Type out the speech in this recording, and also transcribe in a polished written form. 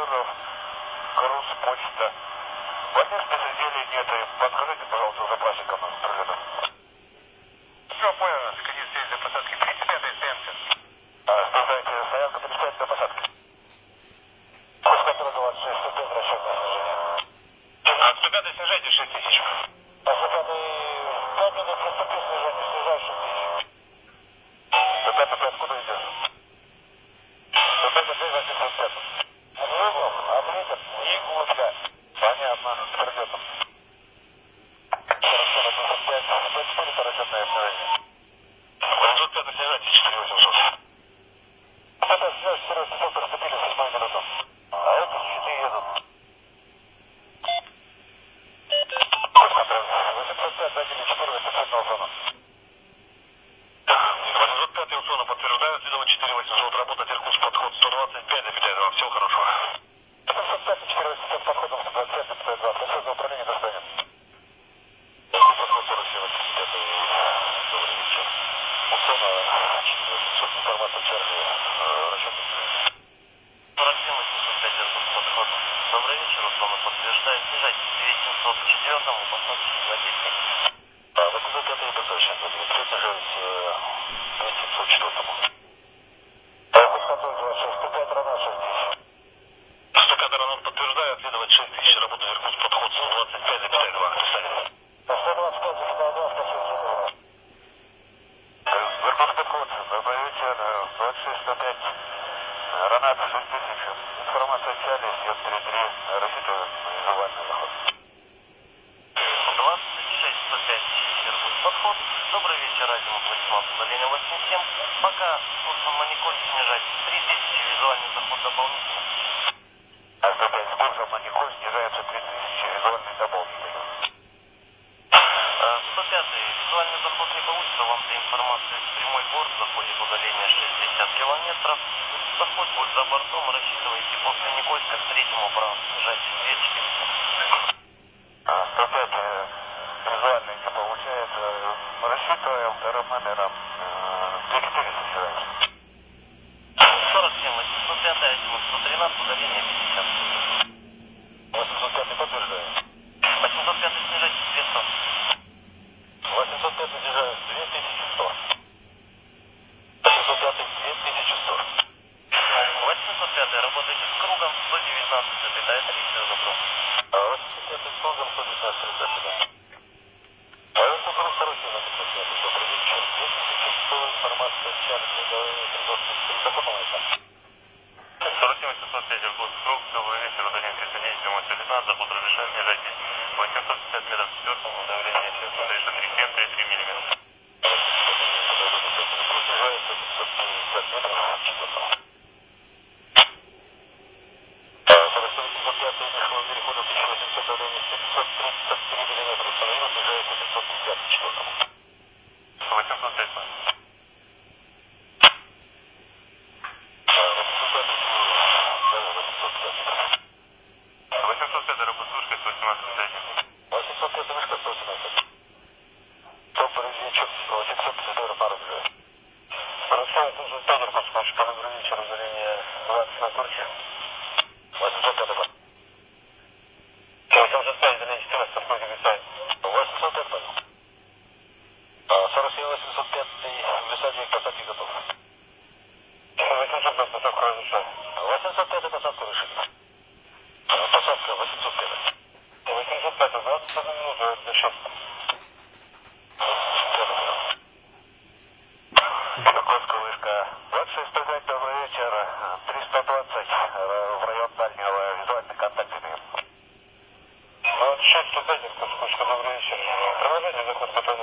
пассажиров, груз, почта. Поддержки изделий нет, и подскажите, пожалуйста, запасиком на пролета. Все, понял, конец связи для посадки. 35-й стоянка. Ожидайте, стоянка 35 для посадки. Пускай 26, 105, расчет на снижение. 105-й снижайте 6000. 105-й 5 минут приступи снижение, снижай 6000. 105-й откуда идешь? 105-й 805. Ответит? Игорка. Понятно, с прилетом. Хорошо, 805, 54, это расчетное снижение. 805 снижайте 4800. 805 снижайте 4800, приступили с 7 минуту. А это щиты едут. Посмотрим. 805, задели 4, 800 на Усону. 805 Усону подтверждают, следовать 4 800, работать Иркутск, подход 125, запятая 2, все хорошо. 805, 4 800, подходом 125, запятая 2, просил за управление достанет. Подход 47, 85, добрый вечер. Усона, 4 800, информация Чарли, расчет. 47 805, Иркутск, подход. Добрый вечер, Усона подтверждает, снижайте 2704, посадочный 210. 805 посадочный 210, снижаюсь 2704. 105 Ронат 6000. 105 Ронат подтверждает, следовать 6000, работа Иркутск, подход 125, запятая 2, достанет. 125, запятая 2, автосвязь. Иркутск, подход, добрый вечер, 26 105. Ронат 6000. Информация Чарли, съезд 33, рассчитываю на визуальный заход. 26 105, Иркутск, подход. Добрый вечер, Азимут 18, удаление 87. Пока курсом Маниколь снижать 3000, визуальный заход дополнительный. 105 с курсом Маниколь снижается 3000, визуальный дополнительный. 105, визуальный заход не получится, вам для информации прямой борт, заходит удаление 60 километров. Заход будет за бортом, рассчитывайте после Никольска к третьему праву снижать 2400. 105, визуальный не получается, рассчитываем вторым номером 2400 снижаем. 47, 805, 113, удаление 50. 805 подтверждаю. 805 снижайте 200. 805 снижаю 2100. 805 2100. 805 работаете с кругом 119,3, все добро. 805 с кругом 119,3. Это круг второй сигнал 505. Добрый вечер. 2100, информация Чарли, удаление 323. Законного это. 47 805, Иркутск, круг, добрый вечер, удаление 310, прямой 119, заход разрешаем, снижайте 850 метров к четвертому, давление 737,3 миллиметра. Снижается 750 метров к четвертому. 47 5 перехода 1800, давление 733 миллиметра, установил, снижается 750 к четвертому. 805. 805 работа вышка 118. 805 вышка 118. Добрый вечер. 800 аэропорт. Хорошо, это же Федор Космачка. Добрый вечер. Удаление 20 на Турке. 805 бар. 805 удаление 14, подходит Висай. 805 понял. 47 805 высадник посадки готов. 805 посадку разрешаю. 805 посадку решили. Посадка 805. 805, 21 минуту, это 6. Иркутская вышка. 26 105, добрый вечер. 320 в район дальнего, визуальный контакт имеем. 26 105, Иркутская вышка, добрый вечер. Продолжайте заход, который